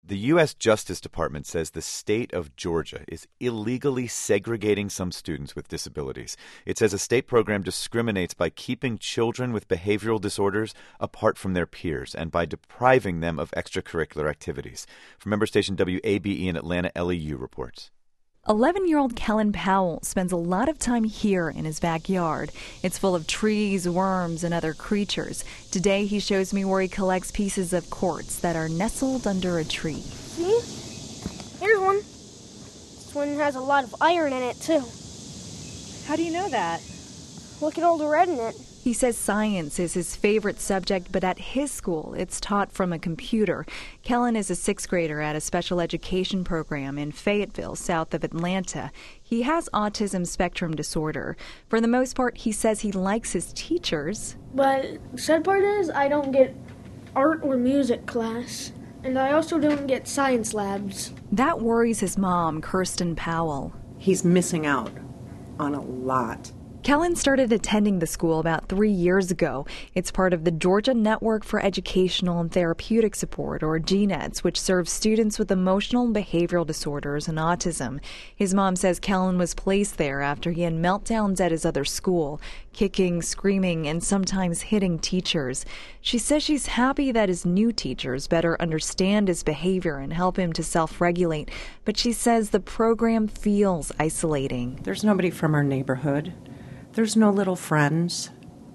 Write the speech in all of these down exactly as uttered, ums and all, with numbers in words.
The U S Justice Department says the state of Georgia is illegally segregating some students with disabilities. It says a state program discriminates by keeping children with behavioral disorders apart from their peers and by depriving them of extracurricular activities. From member station W A B E in Atlanta, Ellie Yu reports. eleven-year-old Kellen Powell spends a lot of time here in his backyard. It's full of trees, worms, and other creatures. Today, he shows me where he collects pieces of quartz that are nestled under a tree. See? Here's one. This one has a lot of iron in it, too. How do you know that? Look at all the red in it. He says science is his favorite subject, but at his school, it's taught from a computer. Kellen is a sixth grader at a special education program in Fayetteville, south of Atlanta. He has autism spectrum disorder. For the most part, he says he likes his teachers. But the sad part is I don't get art or music class, and I also don't get science labs. That worries his mom, Kirsten Powell. He's missing out on a lot. Kellen started attending the school about three years ago. It's part of the Georgia Network for Educational and Therapeutic Support, or G NETS, which serves students with emotional and behavioral disorders and autism. His mom says Kellen was placed there after he had meltdowns at his other school, kicking, screaming, and sometimes hitting teachers. She says she's happy that his new teachers better understand his behavior and help him to self-regulate, but she says the program feels isolating. There's nobody from our neighborhood. There's no little friends.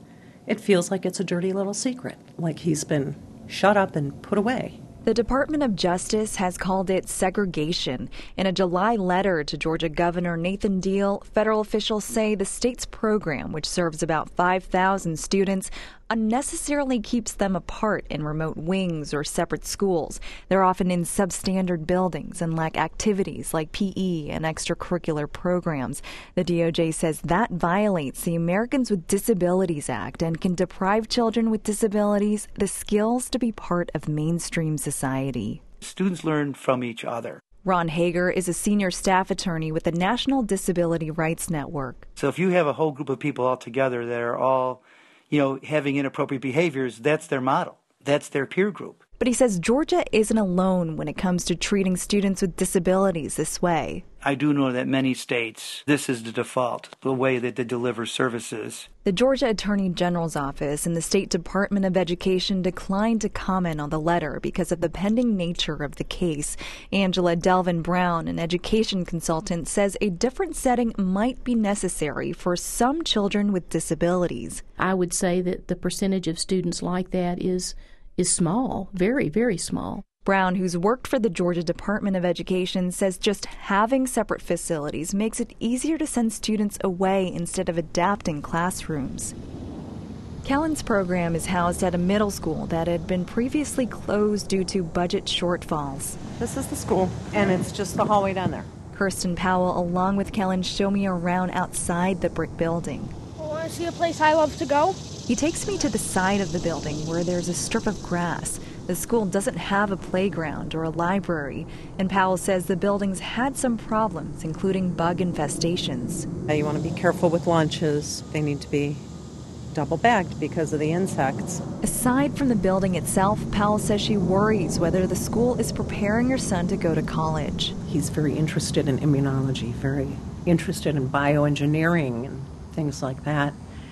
It feels like it's a dirty little secret, like he's been shut up and put away. The Department of Justice has called it segregation. In a July letter to Georgia Governor Nathan Deal, federal officials say the state's program, which serves about five thousand students, unnecessarily keeps them apart in remote wings or separate schools. They're often in substandard buildings and lack activities like P E and extracurricular programs. The D O J says that violates the Americans with Disabilities Act and can deprive children with disabilities the skills to be part of mainstream society. Students learn from each other. Ron Hager is a senior staff attorney with the National Disability Rights Network. So if you have a whole group of people all together that are all, you know, having inappropriate behaviors, that's their model. That's their peer group. But he says Georgia isn't alone when it comes to treating students with disabilities this way. I do know that many states, this is the default, the way that they deliver services. The Georgia Attorney General's office and the State Department of Education declined to comment on the letter because of the pending nature of the case. Angela Delvin Brown, an education consultant, says a different setting might be necessary for some children with disabilities. I would say that the percentage of students like that is is small, very, very small. Brown, who's worked for the Georgia Department of Education, says just having separate facilities makes it easier to send students away instead of adapting classrooms. Kellen's program is housed at a middle school that had been previously closed due to budget shortfalls. This is the school, and it's just the hallway down there. Kirsten Powell, along with Kellen, show me around outside the brick building. I want to see a place I love to go. He takes me to the side of the building where there's a strip of grass. The school doesn't have a playground or a library, and Powell says the building's had some problems, including bug infestations. You want to be careful with lunches. They need to be double bagged because of the insects. Aside from the building itself, Powell says she worries whether the school is preparing her son to go to college. He's very interested in immunology, very interested in bioengineering and things like that.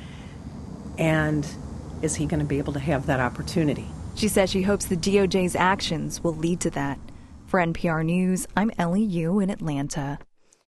And is he going to be able to have that opportunity? She says she hopes the D O J's actions will lead to that. For N P R News, I'm Ellie Yu in Atlanta.